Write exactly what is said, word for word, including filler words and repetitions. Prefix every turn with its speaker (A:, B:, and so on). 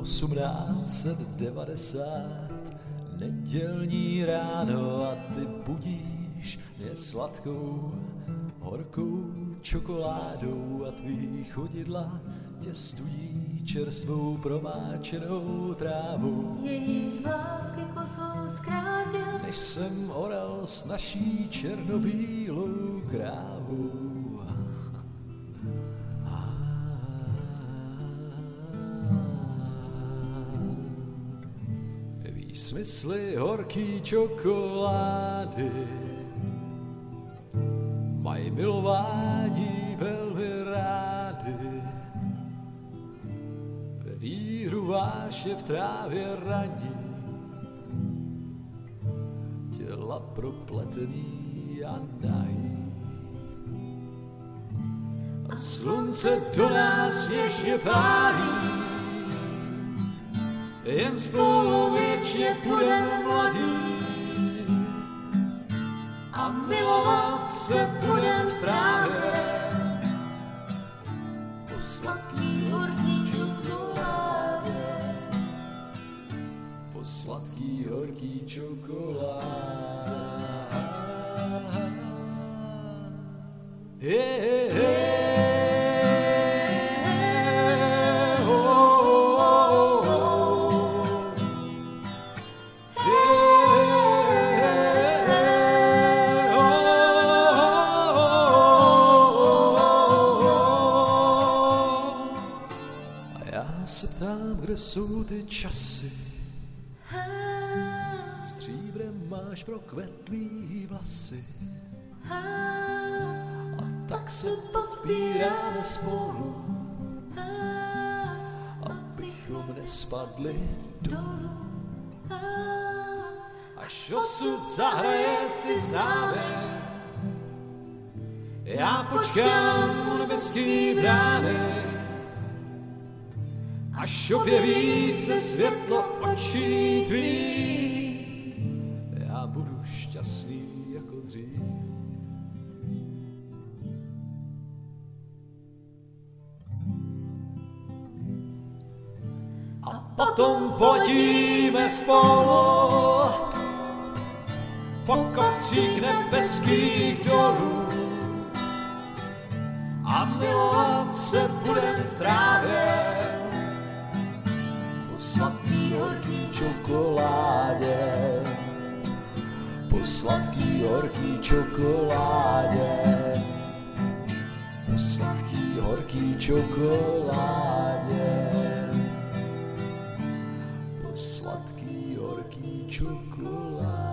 A: osmnáct set devadesát, nedělní ráno a ty budíš mě sladkou, horkou čokoládou a tvý chodidla tě studí čerstvou promáčenou trávou.
B: Jejíž vlásky kosou zkrátil,
A: než jsem oral s naší černobílou krávou. Smysly horký čokolády mají milování velmi rády. Ve víru váše v trávě raní, těla propletený a nahý. A slunce do nás něžně pálí, jen spolu věčně budeme mladí a milovat se budem v trávě po sladký horký čokoládě, po sladký horký čokoládě. Yeah, yeah. Já se ptám, kde jsou ty časy, stříbrem máš prokvetlý vlasy, a tak se podpíráme spolu, abychom nespadli dolů. Až osud zahraje si s námi, já počkám u nebeský brány, až objeví se světlo očí tvých, já budu šťastný jako dřív. A potom poletíme spolu po kopcích nebeských dolů a milovat se budem v trávě po sladký horký čokoládě, po sladký horký čokoládě, po sladký horký čokoládě, po sladký horký čokoládě.